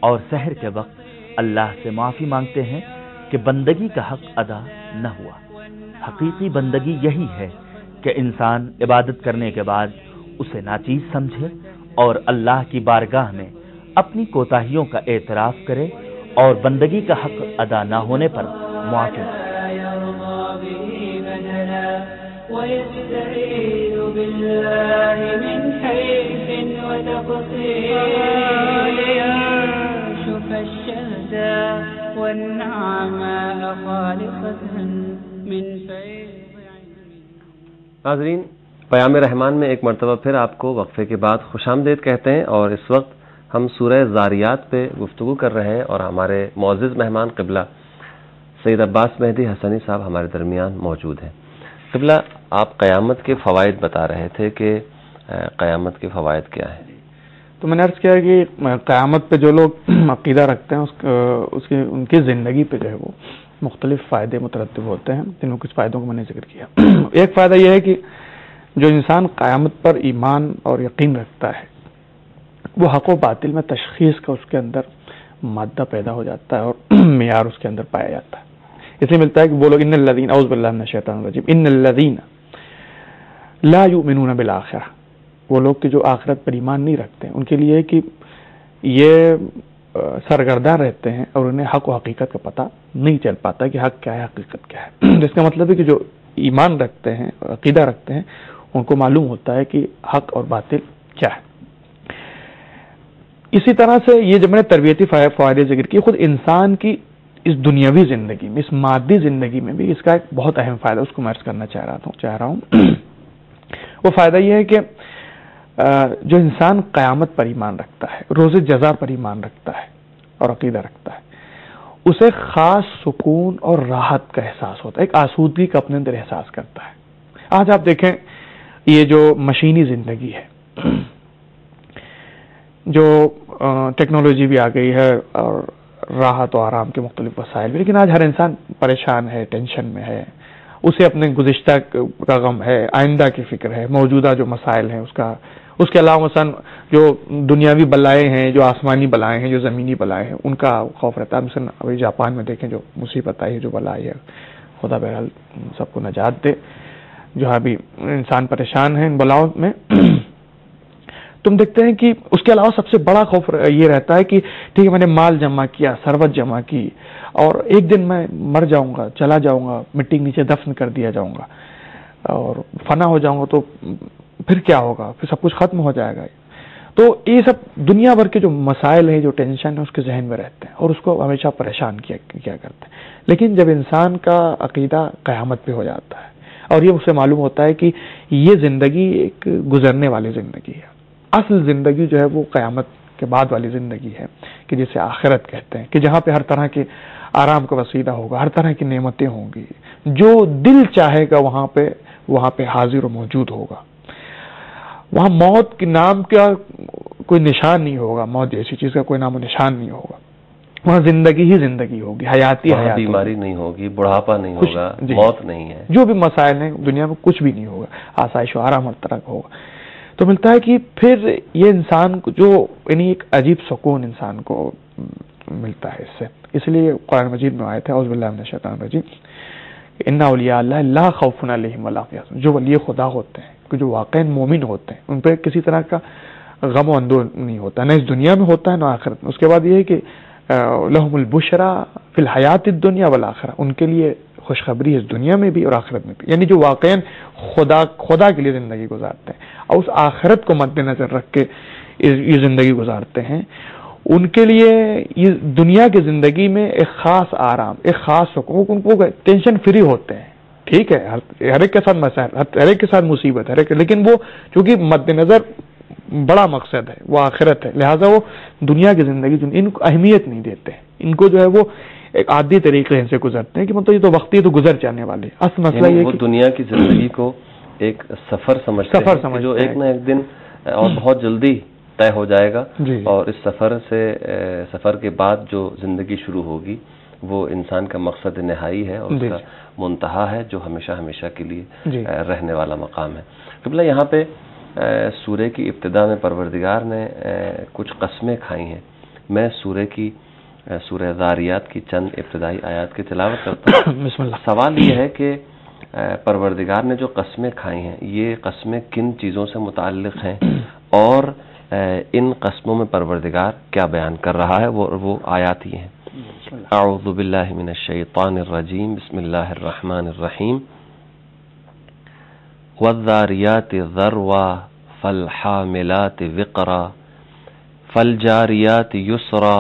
اور سحر کے وقت اللہ سے معافی مانگتے ہیں کہ بندگی کا حق ادا نہ ہوا۔ حقیقی بندگی یہی ہے کہ انسان عبادت کرنے کے بعد اسے ناچیز سمجھے اور اللہ کی بارگاہ میں اپنی کوتاہیوں کا اعتراف کرے اور بندگی کا حق ادا نہ ہونے پر معافی مانگے۔ ويستعيذ بالله من حيف وتقصير ليشف الشهدى والنعماء خالقة من فيض عينه۔ ناظرین، پیام رحمان میں ایک مرتبہ پھر آپ کو وقفے کے بعد خوش آمدید کہتے ہیں، اور اس وقت ہم سورہ زاریات پہ گفتگو کر رہے ہیں اور ہمارے معزز مہمان قبلہ سید عباس مہدی حسنی صاحب ہمارے درمیان موجود ہیں۔ قبلہ، آپ قیامت کے فوائد بتا رہے تھے کہ قیامت کے فوائد کیا ہیں؟ تو میں نے عرض کیا کہ قیامت پہ جو لوگ عقیدہ رکھتے ہیں اس اس کی ان کی زندگی پہ جو ہے وہ مختلف فائدے مترتب ہوتے ہیں، جن میں کچھ فائدوں کو میں نے ذکر کیا۔ ایک فائدہ یہ ہے کہ جو انسان قیامت پر ایمان اور یقین رکھتا ہے وہ حق و باطل میں تشخیص کا اس کے اندر مادہ پیدا ہو جاتا ہے اور معیار اس کے اندر پایا جاتا ہے۔ اس لیے ملتا ہے کہ وہ لوگ ان الذین اعوذ باللہ من الشیطان الرجیم ان الذین لا یؤمنون بالآخرہ، وہ لوگ کہ جو آخرت پر ایمان نہیں رکھتے ہیں، ان کے لیے کہ یہ سرگرداں رہتے ہیں اور انہیں حق و حقیقت کا پتہ نہیں چل پاتا کہ حق کیا ہے، حقیقت کیا ہے۔ جس کا مطلب ہے کہ جو ایمان رکھتے ہیں، عقیدہ رکھتے ہیں، ان کو معلوم ہوتا ہے کہ حق اور باطل کیا ہے۔ اسی طرح سے یہ جب میں نے تربیتی فوائد ذکر کی، خود انسان کی اس دنیاوی زندگی میں، اس مادی زندگی میں بھی اس کا ایک بہت اہم فائدہ اس کو میں عرض کرنا چاہ رہا ہوں چاہ رہا ہوں وہ فائدہ یہ ہے کہ جو انسان قیامت پر ایمان رکھتا ہے، روز جزا پر ایمان رکھتا ہے اور عقیدہ رکھتا ہے، اسے خاص سکون اور راحت کا احساس ہوتا ہے، ایک آسودگی کا اپنے اندر احساس کرتا ہے۔ آج آپ دیکھیں یہ جو مشینی زندگی ہے، جو ٹیکنالوجی بھی آ گئی ہے اور راحت و آرام کے مختلف وسائل بھی، لیکن آج ہر انسان پریشان ہے، ٹینشن میں ہے، اسے اپنے گزشتہ کا غم ہے، آئندہ کی فکر ہے، موجودہ جو مسائل ہیں اس کا، اس کے علاوہ مثلا جو دنیاوی بلائیں ہیں، جو آسمانی بلائیں ہیں، جو زمینی بلائیں ہیں، ان کا خوف رہتا ہے۔ مثلا ابھی جاپان میں دیکھیں جو مصیبت آئی ہے، جو بلائی ہے، خدا بہرحال سب کو نجات دے، جو ابھی انسان پریشان ہیں ان بلاؤں میں۔ تم دیکھتے ہیں کہ اس کے علاوہ سب سے بڑا خوف یہ رہتا ہے کہ ٹھیک ہے میں نے مال جمع کیا، ثروت جمع کی، اور ایک دن میں مر جاؤں گا، چلا جاؤں گا، مٹی کے نیچے دفن کر دیا جاؤں گا اور فنا ہو جاؤں گا، تو پھر کیا ہوگا؟ پھر سب کچھ ختم ہو جائے گا۔ تو یہ سب دنیا بھر کے جو مسائل ہیں، جو ٹینشن ہے، اس کے ذہن میں رہتے ہیں اور اس کو ہمیشہ پریشان کیا کیا کرتے ہیں۔ لیکن جب انسان کا عقیدہ قیامت پہ ہو جاتا ہے اور یہ اسے معلوم ہوتا ہے کہ یہ زندگی ایک گزرنے والی زندگی ہے، اصل زندگی جو ہے وہ قیامت کے بعد والی زندگی ہے کہ جسے آخرت کہتے ہیں، کہ جہاں پہ ہر طرح کے آرام کا وسیلہ ہوگا، ہر طرح کی نعمتیں ہوں گی، جو دل چاہے گا وہاں پہ وہاں پہ حاضر و موجود ہوگا۔ وہاں موت کے نام کا کوئی نشان نہیں ہوگا، موت جیسی چیز کا کوئی نام و نشان نہیں ہوگا، وہاں زندگی ہی زندگی ہوگی، حیاتی حیات، بیماری نہیں ہوگی، بڑھاپا نہیں ہوگا، موت نہیں ہے، جو بھی مسائل ہیں دنیا میں کچھ بھی نہیں ہوگا، آسائش و آرام ہر طرح کا ہوگا۔ تو ملتا ہے کہ پھر یہ انسان کو جو یعنی ایک عجیب سکون انسان کو ملتا ہے اس سے۔ اس لیے قرآن مجید میں آیت ہے اعوذ باللہ من الشیطان الرجیم ان اولیاء اللہ لا خوف علیہم ولا هم يحزنون، جو ولی خدا ہوتے ہیں، جو واقعا مومن ہوتے ہیں، ان پہ کسی طرح کا غم و اندوہ نہیں ہوتا، نہ اس دنیا میں ہوتا ہے نہ آخرت میں۔ اس کے بعد یہ ہے کہ لہم البشرا فی الحیات الدنیا والآخرہ، ان کے لیے خوشخبری اس دنیا میں بھی اور آخرت میں بھی، یعنی جو واقعا خدا خدا کے لیے زندگی گزارتے ہیں اور اس آخرت کو مد نظر رکھ کے یہ زندگی گزارتے ہیں، ان کے لیے یہ دنیا کی زندگی میں ایک خاص آرام، ایک خاص سکون، ان کو ٹینشن فری ہوتے ہیں۔ ٹھیک ہے ہر ایک کے ساتھ مسائل، ہر ایک کے ساتھ مصیبت، ہر ایک، لیکن وہ چونکہ مد نظر بڑا مقصد ہے، وہ آخرت ہے، لہٰذا وہ دنیا کی زندگی ان کو اہمیت نہیں دیتے، ان کو جو ہے وہ ایک عادی طریقے سے گزرتے ہیں کہ مطلب یہ تو وقتی تو گزر جانے والی۔ اصل مسئلہ یہ وہ دنیا کی زندگی کو ایک سفر سمجھتے سفر ہیں جو ایک نہ ایک دن اور بہت جلدی طے ہو جائے گا، اور اس سفر سے سفر کے بعد جو زندگی شروع ہوگی وہ انسان کا مقصد نہائی ہے اور اس کا منتہا ہے، جو ہمیشہ ہمیشہ کے لیے رہنے والا مقام ہے۔ قبلہ یہاں پہ سورہ کی ابتدا میں پروردگار نے کچھ قسمیں کھائی ہیں میں سورہ کی سورہ ذاریات کی چند ابتدائی آیات کی تلاوت کرتا ہوں. بسم اللہ. سوال یہ ہے کہ پروردگار نے جو قسمیں کھائی ہیں یہ قسمیں کن چیزوں سے متعلق ہیں اور ان قسموں میں پروردگار کیا بیان کر رہا ہے؟ وہ وہ آیات ہی ہیں. اعوذ باللہ من الشیطان الرجیم بسم اللہ الرحمن الرحیم. والذاریات ذروا فالحاملات وقرا فالجاریات یسرا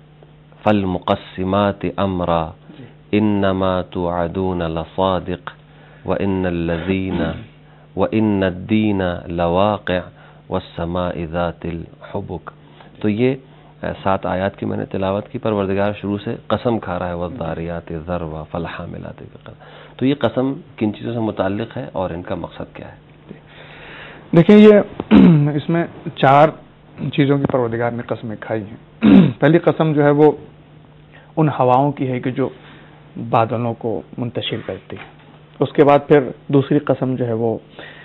فالمقسمات امرا انما توعدون لصادق وان الذین وان الدین لواقع والسماء ذات الحبک. تو یہ سات آیات کی میں نے تلاوت کی. پروردگار شروع سے قسم کھا رہا ہے والذاریات ذروا فالحاملات وقرا. تو یہ قسم کن چیزوں سے متعلق ہے اور ان کا مقصد کیا ہے؟ دیکھیں یہ اس میں چار چیزوں کی پروردگار نے قسمیں کھائی ہیں. پہلی قسم جو ہے وہ ان ہواؤں کی ہے کہ جو بادلوں کو منتشر کرتی ہے. اس کے بعد پھر دوسری قسم جو ہے وہ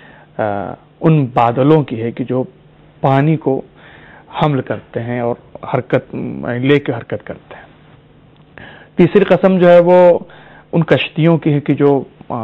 ان بادلوں کی ہے کہ جو پانی کو حمل کرتے ہیں اور حرکت لے کے حرکت کرتے ہیں. تیسری قسم جو ہے وہ ان کشتیوں کی ہے کہ جو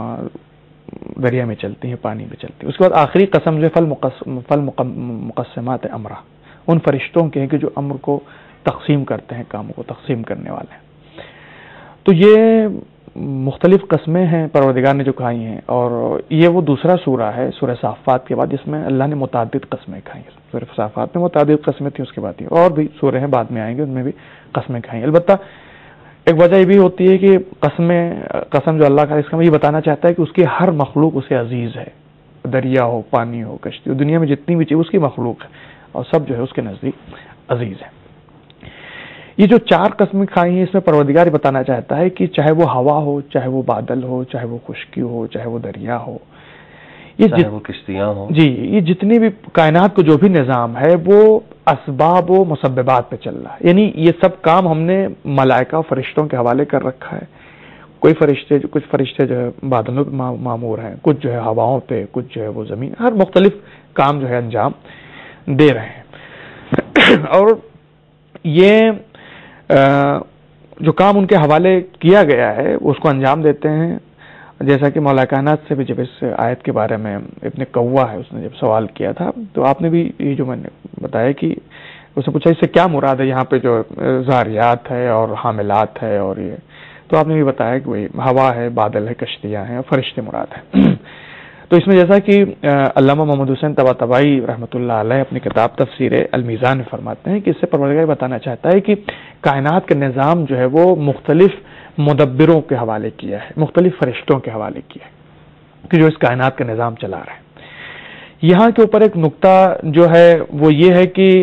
دریا میں چلتی ہیں، پانی میں چلتی ہیں. اس کے بعد آخری قسم جو ہے فل مقسمات امرا، ان فرشتوں کے ہیں کہ جو امر کو تقسیم کرتے ہیں، کاموں کو تقسیم کرنے والے ہیں. تو یہ مختلف قسمیں ہیں پروردگار نے جو کھائی ہیں، اور یہ وہ دوسرا سورہ ہے سورہ صافات کے بعد جس میں اللہ نے متعدد قسمیں کھائی ہیں. سورہ صافات میں متعدد قسمیں تھیں، اس کے بعد اور بھی سورہ ہیں بعد میں آئیں گے، ان میں بھی قسمیں کھائی ہیں. البتہ ایک وجہ یہ بھی ہوتی ہے کہ قسمیں قسم جو اللہ کا اس کا یہ بتانا چاہتا ہے کہ اس کی ہر مخلوق اسے عزیز ہے. دریا ہو، پانی ہو، کشتی ہو، دنیا میں جتنی بھی چیز اس کی مخلوق ہے اور سب جو ہے اس کے نزدیک عزیز ہے. یہ جو چار قسمیں کھائی ہیں اس میں پروردگار بتانا چاہتا ہے کہ چاہے وہ ہوا ہو، چاہے وہ بادل ہو، چاہے وہ خشکی ہو، چاہے وہ دریا ہو، یہ چاہے وہ کشتیاں ہوں، جی یہ جتنی بھی کائنات کو جو بھی نظام ہے وہ اسباب و مسببات پہ چل رہا ہے. یعنی یہ سب کام ہم نے ملائکہ فرشتوں کے حوالے کر رکھا ہے. کوئی فرشتے کچھ فرشتے جو ہے بادلوں پہ مامور ہیں، کچھ جو ہے ہواؤں پہ، کچھ جو ہے وہ زمین، ہر مختلف کام جو ہے انجام دے رہے ہیں. اور یہ جو کام ان کے حوالے کیا گیا ہے اس کو انجام دیتے ہیں. جیسا کہ مولا کائنات سے بھی جب اس آیت کے بارے میں ابن کوا ہے اس نے جب سوال کیا تھا تو آپ نے بھی یہ جو میں نے بتایا کہ اس نے پوچھا اس سے کیا مراد ہے، یہاں پہ جو زاریات ہے اور حاملات ہے، اور یہ تو آپ نے بھی بتایا کہ وہی ہوا ہے، بادل ہے، کشتیاں ہیں اور فرشتے مراد ہیں. تو اس میں جیسا کہ علامہ محمد حسین طباطبائی رحمۃ اللہ علیہ اپنی کتاب تفسیر المیزان میں فرماتے ہیں کہ اس سے پروردگار بتانا چاہتا ہے کہ کائنات کا نظام جو ہے وہ مختلف مدبروں کے حوالے کیا ہے، مختلف فرشتوں کے حوالے کیا ہے کہ جو اس کائنات کا نظام چلا رہے ہیں. یہاں کے اوپر ایک نقطہ جو ہے وہ یہ ہے کہ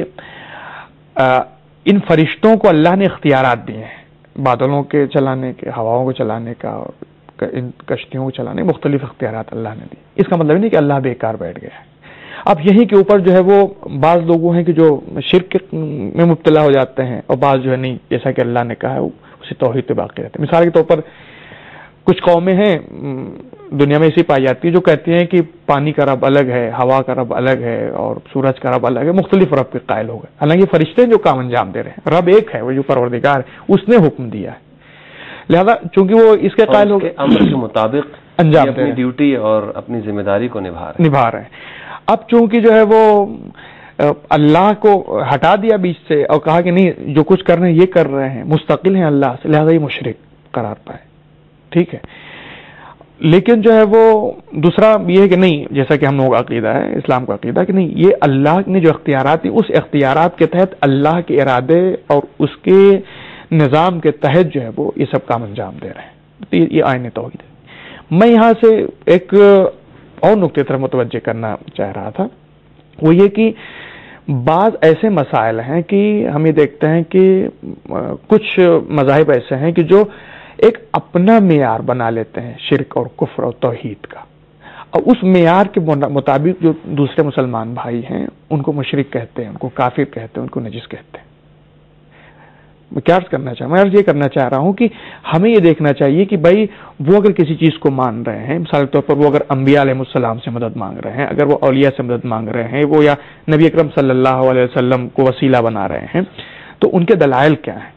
ان فرشتوں کو اللہ نے اختیارات دیے ہیں، بادلوں کے چلانے کے، ہواؤں کو چلانے کا، اور ان کشتیوں کو چلانے مختلف اختیارات اللہ نے دی. اس کا مطلب نہیں کہ اللہ بیکار بیٹھ گیا ہے. اب یہی کے اوپر جو ہے وہ بعض لوگوں ہیں کہ جو شرک میں مبتلا ہو جاتے ہیں اور بعض جو ہے نہیں، جیسا کہ اللہ نے کہا ہے اسی توحید پہ باقی رہتے ہیں. مثال کے طور پر کچھ قومیں ہیں دنیا میں ایسی پائی جاتی ہیں جو کہتی ہیں کہ پانی کا رب الگ ہے، ہوا کا رب الگ ہے اور سورج کا رب الگ ہے، مختلف رب کے قائل ہو گئے. حالانکہ فرشتے جو کام انجام دے رہے ہیں، رب ایک ہے، وہ جو پروردگار ہے اس نے حکم دیا ہے. لہذا چونکہ وہ اس کے قائل ہو گئے، امر کے مطابق انجام اپنی ڈیوٹی اور اپنی ذمہ داری کو نبھا رہے نبھا رہے ہیں. اب چونکہ جو ہے وہ اللہ کو ہٹا دیا بیچ سے اور کہا کہ نہیں جو کچھ کر رہے ہیں یہ کر رہے ہیں، مستقل ہیں اللہ سے، لہذا یہ مشرک قرار پائے. ٹھیک ہے. لیکن جو ہے وہ دوسرا یہ ہے کہ نہیں، جیسا کہ ہم لوگوں کا عقیدہ ہے، اسلام کا عقیدہ کہ نہیں، یہ اللہ نے جو اختیارات دی اس اختیارات کے تحت اللہ کے ارادے اور اس کے نظام کے تحت جو ہے وہ یہ سب کام انجام دے رہے ہیں. یہ آئین توحید ہے. میں یہاں سے ایک اور نقطے طرف متوجہ کرنا چاہ رہا تھا، وہ یہ کہ بعض ایسے مسائل ہیں کہ ہم یہ دیکھتے ہیں کہ کچھ مذاہب ایسے ہیں کہ جو ایک اپنا معیار بنا لیتے ہیں شرک اور کفر اور توحید کا، اور اس معیار کے مطابق جو دوسرے مسلمان بھائی ہیں ان کو مشرک کہتے ہیں، ان کو کافر کہتے ہیں، ان کو نجس کہتے ہیں. میں کیا عرض کرنا چاہوں میں عرض یہ کرنا چاہ رہا ہوں کہ ہمیں یہ دیکھنا چاہیے کہ بھائی وہ اگر کسی چیز کو مان رہے ہیں، مثال کے طور پر وہ اگر انبیاء علیہ السلام سے مدد مانگ رہے ہیں، اگر وہ اولیاء سے مدد مانگ رہے ہیں، وہ یا نبی اکرم صلی اللہ علیہ وسلم کو وسیلہ بنا رہے ہیں، تو ان کے دلائل کیا ہیں؟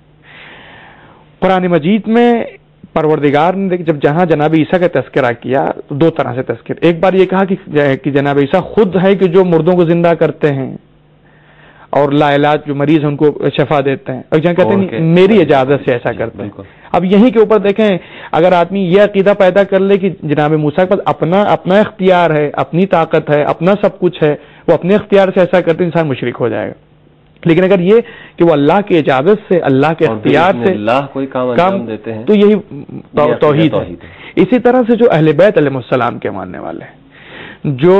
قرآن مجید میں پروردگار نے جب جہاں جناب عیسیٰ کا تذکرہ کیا تو دو طرح سے تذکرہ، ایک بار یہ کہا کہ جناب عیسیٰ خود ہے کہ جو مردوں کو زندہ کرتے ہیں اور لا علاج جو مریض ہیں ان کو شفا دیتے ہیں، اور جہاں کہتے ہیں میری اجازت سے ایسا کرتے ہیں۔ اب یہیں کے اوپر دیکھیں، اگر آدمی یہ عقیدہ پیدا کر لے کہ جناب موسیٰ کے پاس اپنا اپنا اختیار ہے، اپنی طاقت ہے، اپنا سب کچھ ہے، وہ اپنے اختیار سے ایسا کرتے انسان مشرک ہو جائے گا۔ لیکن اگر یہ کہ وہ اللہ کی اجازت سے، اللہ کے اختیار سے اللہ کوئی کام انجام دیتے ہیں تو یہی توحید ہے۔ اسی طرح سے جو اہل بیت علیہ السلام کے ماننے والے ہیں، جو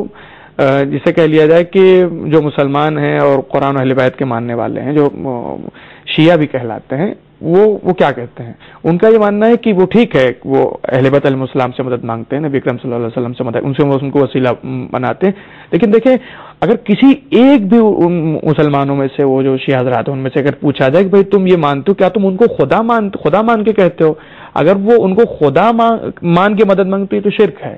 جسے کہہ لیا جائے کہ جو مسلمان ہیں اور قرآن و اہل بیت کے ماننے والے ہیں، جو شیعہ بھی کہلاتے ہیں، وہ وہ کیا کہتے ہیں؟ ان کا یہ ماننا ہے کہ وہ ٹھیک ہے، وہ اہل بیت علیہ السلام سے مدد مانگتے ہیں، نبی اکرم صلی اللہ علیہ وسلم سے مدد، ان سے ان کو وسیلہ بناتے ہیں، لیکن دیکھیں اگر کسی ایک بھی مسلمانوں میں سے وہ جو شیعہ حضرات ہیں ان میں سے اگر پوچھا جائے کہ بھائی تم یہ مانتے ہو، کیا تم ان کو خدا مان خدا مان کے کہتے ہو؟ اگر وہ ان کو خدا مان کے مدد مانگتے ہیں تو شرک ہے۔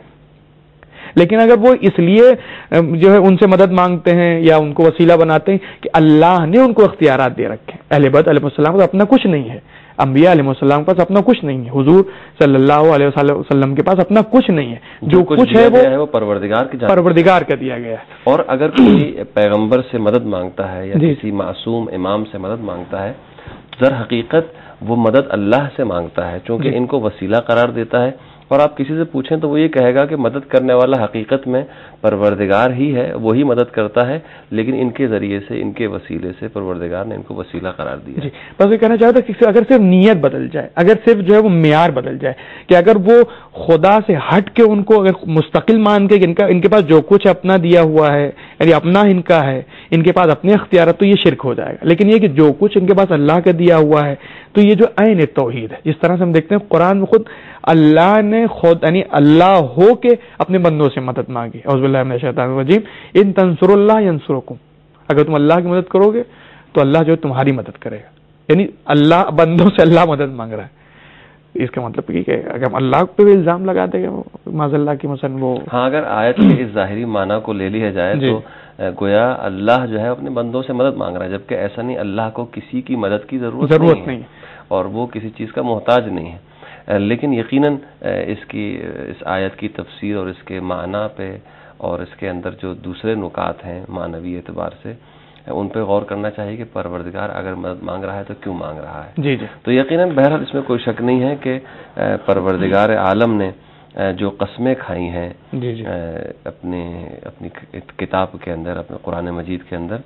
لیکن اگر وہ اس لیے جو ہے ان سے مدد مانگتے ہیں یا ان کو وسیلہ بناتے ہیں کہ اللہ نے ان کو اختیارات دے رکھے ہیں، اہل بیت علیہ السلام کو اپنا کچھ نہیں ہے، انبیاء علیہ السلام کے پاس اپنا کچھ نہیں ہے، حضور صلی اللہ علیہ وسلم کے پاس اپنا کچھ نہیں ہے، جو کچھ ہے وہ پروردگار کی پروردگار کا دیا گیا ہے۔ اور اگر کوئی پیغمبر سے مدد مانگتا ہے یا کسی معصوم امام سے مدد مانگتا ہے، در حقیقت وہ مدد اللہ سے مانگتا ہے، چونکہ ان کو وسیلہ قرار دیتا ہے۔ اور آپ کسی سے پوچھیں تو وہ یہ کہے گا کہ مدد کرنے والا حقیقت میں پروردگار ہی ہے، وہی مدد کرتا ہے، لیکن ان کے ذریعے سے، ان کے وسیلے سے پروردگار نے ان کو وسیلہ قرار دیا۔ جی بس یہ کہنا چاہتا کہ اگر صرف نیت بدل جائے، اگر صرف جو ہے وہ معیار بدل جائے کہ اگر وہ خدا سے ہٹ کے ان کو اگر مستقل مان کے ان کا ان کے پاس جو کچھ اپنا دیا ہوا ہے، یعنی اپنا ان کا ہے، ان کے پاس اپنے اختیارات، تو یہ شرک ہو جائے گا۔ لیکن یہ کہ جو کچھ ان کے پاس اللہ کا دیا ہوا ہے تو یہ جو عین توحید ہے، جس طرح سے ہم دیکھتے ہیں قرآن میں خود اللہ نے خود یعنی اللہ ہو کے اپنے بندوں سے مدد مانگی۔ اعوذ باللہ من الشیطان الرجیم، ان تنصروا اللہ ینصرکم، اگر تم اللہ کی مدد کرو گے تو اللہ جو ہے تمہاری مدد کرے گا، یعنی اللہ بندوں سے اللہ مدد مانگ رہا ہے۔ اس کا مطلب یہ کہ اگر اللہ پہ بھی الزام لگا دے گا معاذ اللہ کی مثلا وہ ہاں اگر آیت کے اس ظاہری معنی کو لے لیا جائے تو گویا اللہ جو ہے اپنے بندوں سے مدد مانگ رہا ہے، جبکہ ایسا نہیں، اللہ کو کسی کی مدد کی ضرورت ضرورت نہیں ہے اور وہ کسی چیز کا محتاج نہیں ہے۔ لیکن یقیناً اس کی اس آیت کی تفسیر اور اس کے معنی پہ اور اس کے اندر جو دوسرے نکات ہیں معنوی اعتبار سے، ان پہ غور کرنا چاہیے کہ پروردگار اگر مدد مانگ رہا ہے تو کیوں مانگ رہا ہے۔ جی جی تو یقیناً بہرحال اس میں کوئی شک نہیں ہے کہ پروردگار عالم نے جو قسمیں کھائی ہیں جی جی اپنے اپنی کتاب کے اندر، اپنے قرآن مجید کے اندر،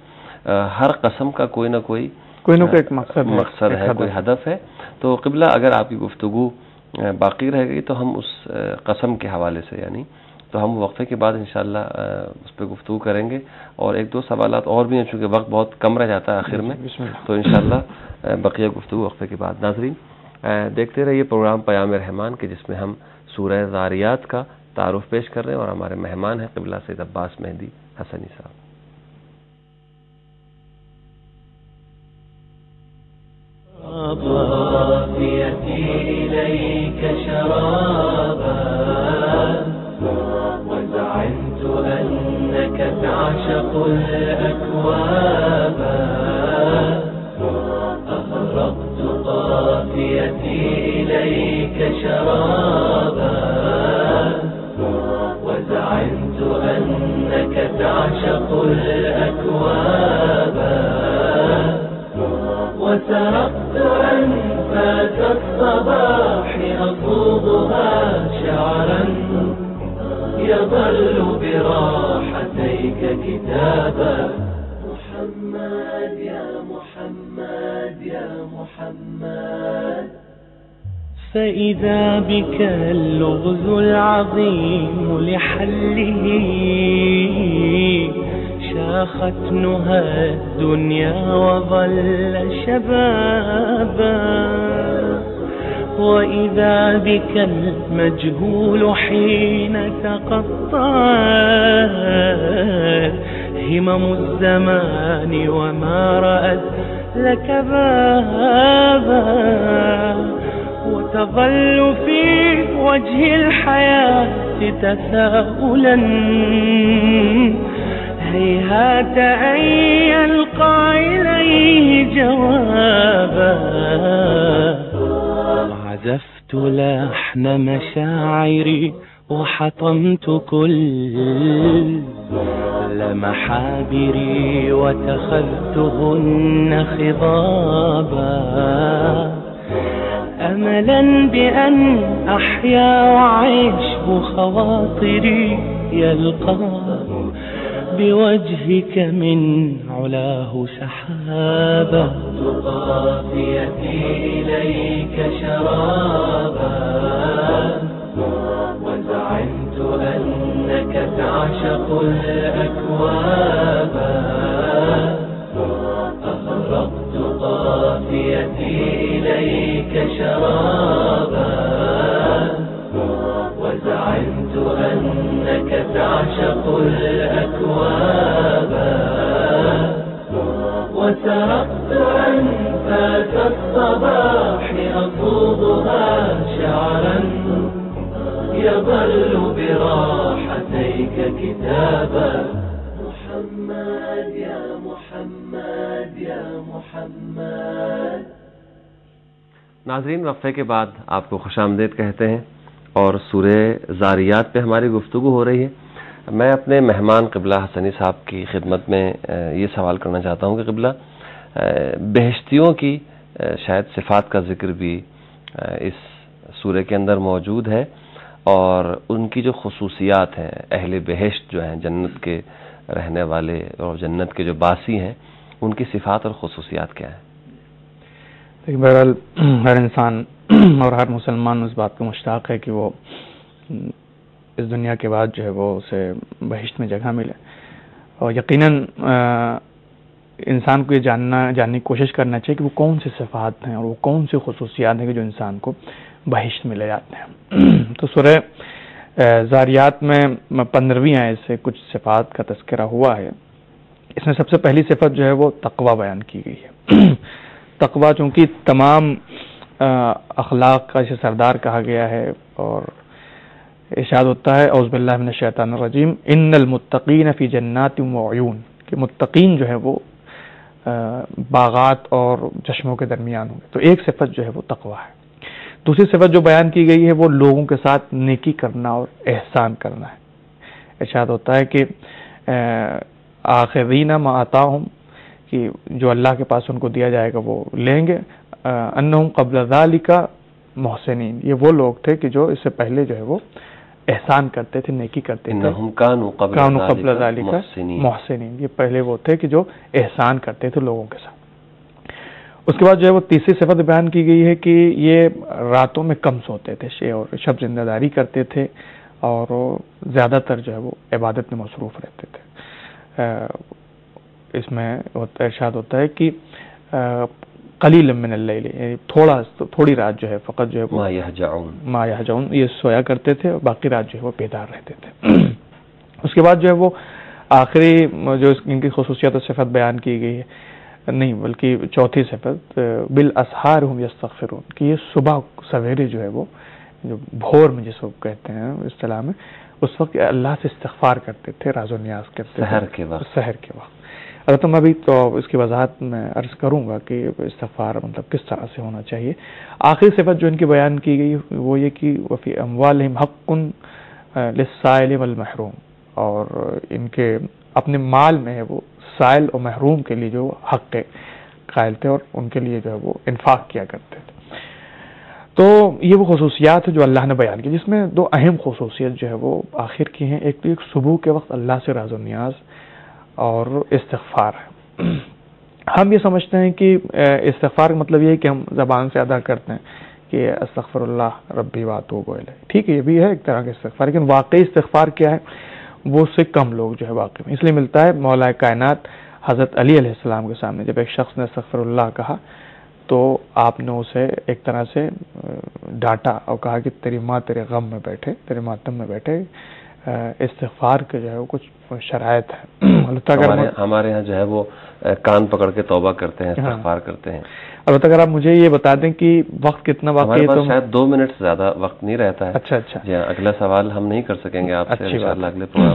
ہر قسم کا کوئی نہ کوئی کوئی نہ کوئی مقصد مقصد ہے، کوئی ہدف ہے۔ تو قبلہ اگر آپ کی گفتگو باقی رہ گئی تو ہم اس قسم کے حوالے سے یعنی تو ہم وقفے کے بعد انشاءاللہ اس پہ گفتگو کریں گے، اور ایک دو سوالات اور بھی ہیں چونکہ وقت بہت کم رہ جاتا ہے آخر میں، تو انشاءاللہ بقیہ گفتگو وقفے کے بعد۔ ناظرین دیکھتے رہیے پروگرام پیام رحمان کے، جس میں ہم سورہ ذاریات کا تعارف پیش کر رہے ہیں، اور ہمارے مہمان ہیں قبلہ سید عباس مہدی حسنی صاحب۔ وزعمت أنك تعشق الأكواب، أغرقت قافيتي إليك شرابا، وزعمت أنك تعشق الأكواب، وسرقت أنفاس الصباح أصوبها شعرا يظل براحتيك كتابا. محمد يا محمد يا محمد، فإذا بك اللغز العظيم لحله شاخت نهى الدنيا وظل شبابا، وإذا بك المجهول حين تقطعت همم الزمان وما رأت لك بابا، وتظل في وجه الحياة تساؤلا هيهات أن يلقى إليه جوابا وعزفت لحن مشاعري وحطمت كل محابري واتخذتهن خضابا أملا بأن أحيا وعيش خواطري يلقى بوجهك من علاه سحابا قافيتي إليك شرابا وزعمت أنك تعشق الأكواب أغرقت قافيتي إليك شرابا وزعمت أنك تعشق الأكواب وسرقت أنفاس الصباح أصوبها شعرا يظل براحتيك كتابا محمد يا محمد يا محمد. ناظرین وقفے کے بعد آپ کو خوش آمدید کہتے ہیں اور سورہ زاریات پہ ہماری گفتگو ہو رہی ہے. میں اپنے مہمان قبلہ حسنی صاحب کی خدمت میں یہ سوال کرنا چاہتا ہوں کہ قبلہ بہشتیوں کی شاید صفات کا ذکر بھی اس سورہ کے اندر موجود ہے اور ان کی جو خصوصیات ہیں اہل بہشت جو ہیں جنت کے رہنے والے اور جنت کے جو باسی ہیں ان کی صفات اور خصوصیات کیا ہیں؟ بہرحال ہر انسان اور ہر مسلمان اس بات کو مشتاق ہے کہ وہ اس دنیا کے بعد جو ہے وہ اسے بہشت میں جگہ ملے اور یقیناً انسان کو یہ جاننا جاننے کی کوشش کرنا چاہیے کہ وہ کون سی صفات ہیں اور وہ کون سی خصوصیات ہیں کہ جو انسان کو بہشت میں لے جاتے ہیں. تو سورہ زاریات میں پندرہویں آیت سے کچھ صفات کا تذکرہ ہوا ہے. اس میں سب سے پہلی صفت جو ہے وہ تقوی بیان کی گئی ہے. تقوی چونکہ تمام اخلاق کا اسے سردار کہا گیا ہے اور ارشاد ہوتا ہے اعوذ باللہ من الشیطان الرجیم ان المتقین فی جنات وعیون کہ متقین جو ہے وہ باغات اور چشموں کے درمیان ہوں گے. تو ایک صفت جو ہے وہ تقوی ہے. دوسری صفت جو بیان کی گئی ہے وہ لوگوں کے ساتھ نیکی کرنا اور احسان کرنا ہے. ارشاد ہوتا ہے کہ آخذین ما آتاہم کہ جو اللہ کے پاس ان کو دیا جائے گا وہ لیں گے. انہم قبل ذالک محسنین یہ وہ لوگ تھے کہ جو اس سے پہلے جو ہے وہ احسان کرتے تھے نیکی کرتے تھے. انہم کانوا قبل ذالک محسنین یہ پہلے وہ تھے کہ جو احسان کرتے تھے لوگوں کے ساتھ. اس کے بعد جو ہے وہ تیسری صفت بیان کی گئی ہے کہ یہ راتوں میں کم سوتے تھے اور شب زندہ داری کرتے تھے اور زیادہ تر جو ہے وہ عبادت میں مصروف رہتے تھے. اس میں ارشاد ہوتا ہے کہ قلیلا من اللیل یعنی تھوڑا تھوڑی رات جو ہے فقط جو ہے ما یہجعون ما یہجعون یہ سویا کرتے تھے اور باقی رات جو ہے وہ بیدار رہتے تھے. اس کے بعد جو ہے وہ آخری جو ان کی خصوصیت و صفت بیان کی گئی ہے نہیں بلکہ چوتھی صفت بالاسحار هم یستغفرون کہ یہ صبح سویرے جو ہے وہ جو بھور میں جس کو کہتے ہیں اصطلاح میں اس وقت اللہ سے استغفار کرتے تھے راز و نیاز کرتے تھے سحر کے وقت سحر کے وقت. البتہ میں ابھی تو اس کی وضاحت میں عرض کروں گا کہ استغفار مطلب کس طرح سے ہونا چاہیے. آخری صفت جو ان کی بیان کی گئی وہ یہ کہ وفی اموالہم حق للسائل والمحروم اور ان کے اپنے مال میں ہے وہ سائل اور محروم کے لیے جو حق کے قائل تھے اور ان کے لیے جو ہے وہ انفاق کیا کرتے تھے. تو یہ وہ خصوصیات ہیں جو اللہ نے بیان کی جس میں دو اہم خصوصیت جو ہے وہ آخر کی ہیں. ایک تو ایک صبح کے وقت اللہ سے راز و نیاز اور استغفار ہے. ہم یہ سمجھتے ہیں کہ استغفار کا مطلب یہ ہے کہ ہم زبان سے ادا کرتے ہیں کہ استغفر اللہ ربی واتوب الیہ. ٹھیک ہے یہ بھی ہے ایک طرح کا استغفار لیکن واقعی استغفار کیا ہے وہ سے کم لوگ جو ہے واقعی میں اس لیے ملتا ہے مولا کائنات حضرت علی علیہ السلام کے سامنے جب ایک شخص نے استغفر اللہ کہا تو آپ نے اسے ایک طرح سے ڈانٹا اور کہا کہ تیری ماں تیرے غم میں بیٹھے تیرے ماتم میں بیٹھے. استغفار کے جو ہے وہ کچھ شرائط ہیں. ہمارے یہاں جو ہے وہ کان پکڑ کے توبہ کرتے ہیں استغفار کرتے ہیں. البتہ اگر آپ مجھے یہ بتا دیں کہ وقت کتنا باقی ہے تو شاید دو منٹ سے زیادہ وقت نہیں رہتا ہے. اچھا اچھا جی اگلا سوال ہم نہیں کر سکیں گے آپ سے انشاءاللہ اگلے پروگرام میں.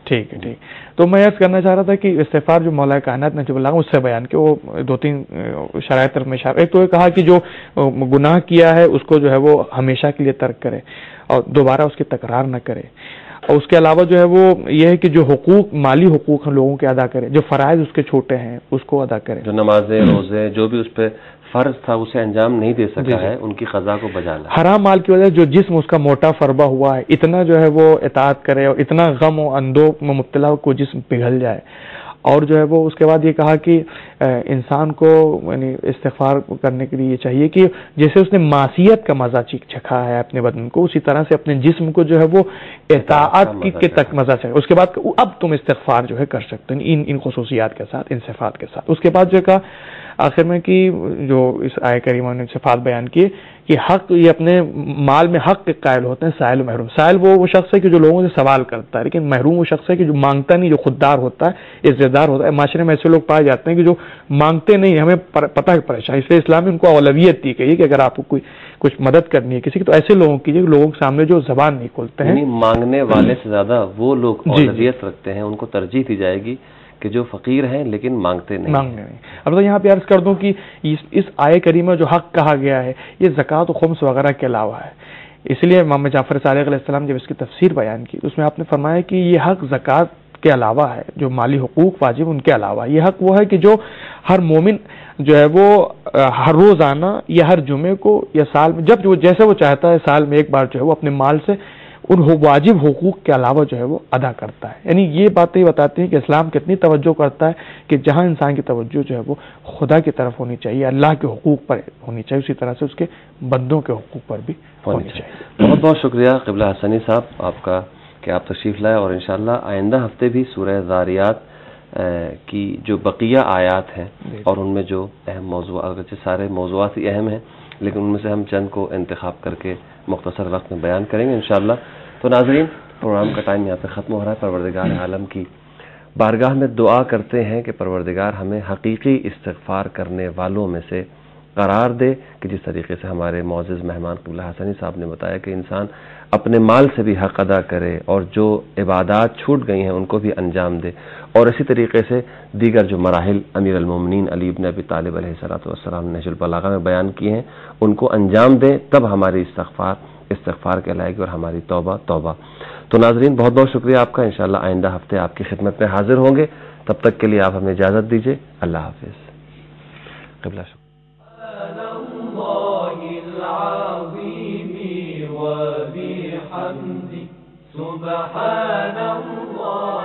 ٹھیک ہے ٹھیک. تو میں عرض کرنا چاہ رہا تھا کہ استغفار جو مولا کائنات نے جب اللہ اس سے بیان کیا، وہ دو تین شرائط طرف میں اشارہ. ایک تو یہ کہا کہ جو گناہ کیا ہے اس کو جو ہے وہ ہمیشہ کے لیے ترک کرے اور دوبارہ اس کی تکرار نہ کرے. اور اس کے علاوہ جو ہے وہ یہ ہے کہ جو حقوق مالی حقوق ہیں لوگوں کے ادا کرے، جو فرائض اس کے چھوٹے ہیں اس کو ادا کرے، جو نمازیں روزے جو بھی اس پہ فرض تھا اسے انجام نہیں دے سکا ہے ان کی قضا کو بجا لائے. حرام مال کی وجہ سے جو جسم اس کا موٹا فربا ہوا ہے اتنا جو ہے وہ اطاعت کرے اور اتنا غم و اندوہ میں مبتلا ہو کو جسم پگھل جائے. اور جو ہے وہ اس کے بعد یہ کہا کہ انسان کو یعنی استغفار کرنے کے لیے یہ چاہیے کہ جیسے اس نے معصیت کا مزہ چکھا ہے اپنے بدن کو، اسی طرح سے اپنے جسم کو جو ہے وہ اطاعت کی کے تک مزہ چکھا. اس کے بعد اب تم استغفار جو ہے کر سکتے ہیں ان ان خصوصیات کے ساتھ، ان صفات کے ساتھ. اس کے بعد جو کہا آخر میں کہ جو اس آیہ کریمہ نے صفات بیان کی کہ حق یہ اپنے مال میں حق کے قائل ہوتے ہیں سائل و محروم. سائل وہ وہ شخص ہے کہ جو لوگوں سے سوال کرتا ہے، لیکن محروم وہ شخص ہے کہ جو مانگتا نہیں، جو خوددار ہوتا ہے، عزتدار ہوتا ہے. معاشرے میں ایسے لوگ پائے جاتے ہیں کہ جو مانگتے نہیں، ہمیں پتہ ہے پریشان. اس لیے اسلام نے ان کو اولویت دی گئی کہ اگر آپ کو کوئی کچھ مدد کرنی ہے کسی کی تو ایسے لوگوں کی لوگوں کے سامنے جو زبان نہیں کھولتے ہیں. مانگنے والے سے زیادہ وہ لوگ اولویت رکھتے ہیں، ان کو ترجیح دی جائے گی کہ جو فقیر ہیں لیکن مانگتے نہیں مانگنے نہیں. اب تو یہاں پہ عرض کر دوں کہ اس آیے کریمہ جو حق کہا گیا ہے یہ زکوٰۃ و خمس وغیرہ کے علاوہ ہے. اس لیے امام جعفر صادق علیہ السلام جب اس کی تفسیر بیان کی اس میں آپ نے فرمایا کہ یہ حق زکوٰۃ کے علاوہ ہے، جو مالی حقوق واجب ان کے علاوہ. یہ حق وہ ہے کہ جو ہر مومن جو ہے وہ ہر روزانہ یا ہر جمعے کو یا سال میں جب جو جیسے وہ چاہتا ہے سال میں ایک بار جو ہے وہ اپنے مال سے ان واجب حقوق کے علاوہ جو ہے وہ ادا کرتا ہے. یعنی یہ باتیں بتاتی ہیں کہ اسلام کتنی توجہ کرتا ہے کہ جہاں انسان کی توجہ جو ہے وہ خدا کی طرف ہونی چاہیے، اللہ کے حقوق پر ہونی چاہیے، اسی طرح سے اس کے بندوں کے حقوق پر بھی ہونی چاہیے. بہت بہت شکریہ قبلہ حسنی صاحب آپ کا کہ آپ تشریف لائے، اور انشاءاللہ آئندہ ہفتے بھی سورہ ذاریات کی جو بقیہ آیات ہیں اور ان میں جو اہم موضوعات، اگرچہ سارے موضوعات ہی اہم ہیں لیکن ان میں سے ہم چند کو انتخاب کر کے مختصر وقت میں بیان کریں گے انشاءاللہ. تو ناظرین پروگرام کا ٹائم یہاں پہ ختم ہو رہا ہے. پروردگار عالم کی بارگاہ میں دعا کرتے ہیں کہ پروردگار ہمیں حقیقی استغفار کرنے والوں میں سے قرار دے کہ جس طریقے سے ہمارے معزز مہمان قبلہ حسنی صاحب نے بتایا کہ انسان اپنے مال سے بھی حق ادا کرے اور جو عبادات چھوٹ گئی ہیں ان کو بھی انجام دے، اور اسی طریقے سے دیگر جو مراحل امیر المومنین علی بن ابی طالب علیہ الصلوۃ والسلام نے نہج البلاغہ میں بیان کیے ہیں ان کو انجام دیں، تب ہماری استغفار استغفار کہلائے گی اور ہماری توبہ توبہ. تو ناظرین بہت بہت شکریہ آپ کا. انشاءاللہ آئندہ ہفتے آپ کی خدمت میں حاضر ہوں گے. تب تک کے لیے آپ ہمیں اجازت دیجیے. اللہ حافظ. قبلہ شکریہ. سبحان اللہ.